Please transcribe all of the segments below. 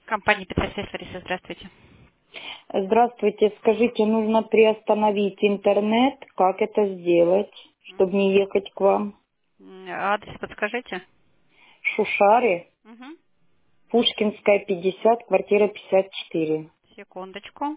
Компания Петросвязь, Лариса, здравствуйте. Здравствуйте, скажите, нужно приостановить интернет. Как это сделать, чтобы не ехать к вам? Адрес подскажите? Шушары, Угу. Пушкинская, 50, квартира 54. Секундочку.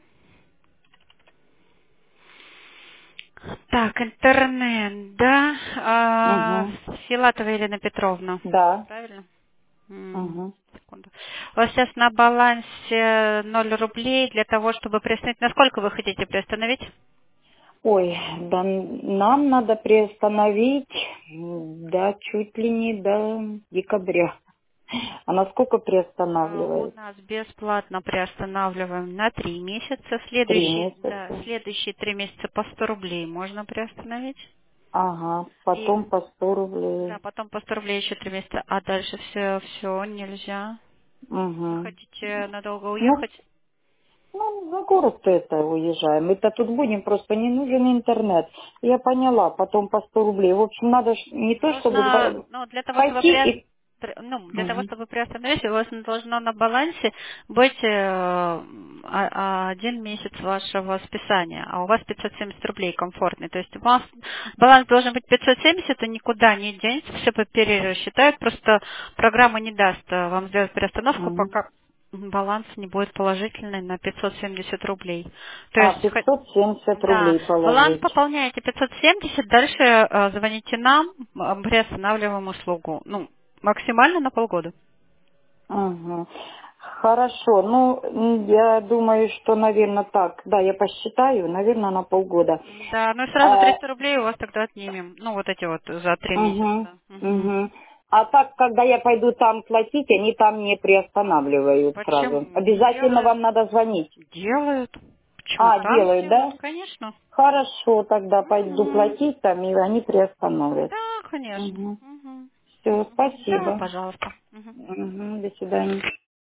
Так, интернет, да? Угу. Филатова Елена Петровна. Да. Правильно? Угу. Секунду. У вас сейчас на балансе 0 рублей для того, чтобы приостановить. Насколько вы хотите приостановить? Ой, да нам надо приостановить, да, чуть ли не до декабря. А насколько У приостанавливает? нас бесплатно приостанавливаем на 3 месяца. 3 Да, месяца. следующие 3 месяца по 100 рублей можно приостановить. Ага, И потом по 100 да, рублей. потом по 100 рублей еще 3 месяца, а дальше все нельзя. Вы Угу. хотите надолго Ну, уехать? ну, за город-то это уезжаем. Мы-то тут будем, просто не нужен интернет. Я поняла, потом по 100 рублей. В общем, надо не то, чтобы Нужно, ну, пойти и... для того, Мгм. чтобы приостановить, у вас должно на балансе быть 1 месяц вашего списания, а у вас 570 рублей комфортный. То есть у вас баланс должен быть 570, и никуда не денется, все пересчитают, просто программа не даст вам сделать приостановку, Мгм. пока баланс не будет положительный на 570 рублей. То А, есть 570 да, рублей баланс положить. пополняете 570, дальше звоните нам, приостанавливаем услугу. Ну, максимально на полгода. Мгм. Хорошо, ну, я думаю, что, наверное, так. Да, я посчитаю, наверное, на полгода. Да, ну и сразу А, 300 рублей у вас тогда отнимем. Ну, вот эти вот за 3 мгм, месяца. Мгм. мгм. А так, когда я пойду там платить, они там не приостанавливают сразу. Почему? Обязательно вам надо звонить. Делают. Почему? А, Там делают, делают, да? конечно. Хорошо, тогда пойду Мгм. платить там, и они приостановят. Да, конечно. Угу. Мгм. Все, Да, спасибо. пожалуйста. Мгм. Угу, до свидания.